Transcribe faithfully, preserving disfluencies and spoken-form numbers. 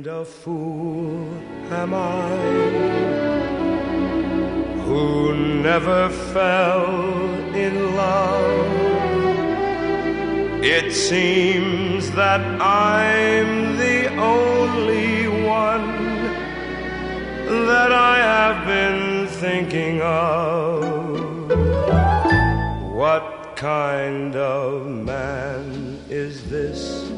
A fool am I, who never fell in love. It seems that I'm the only one that I have been thinking of. What kind of man is this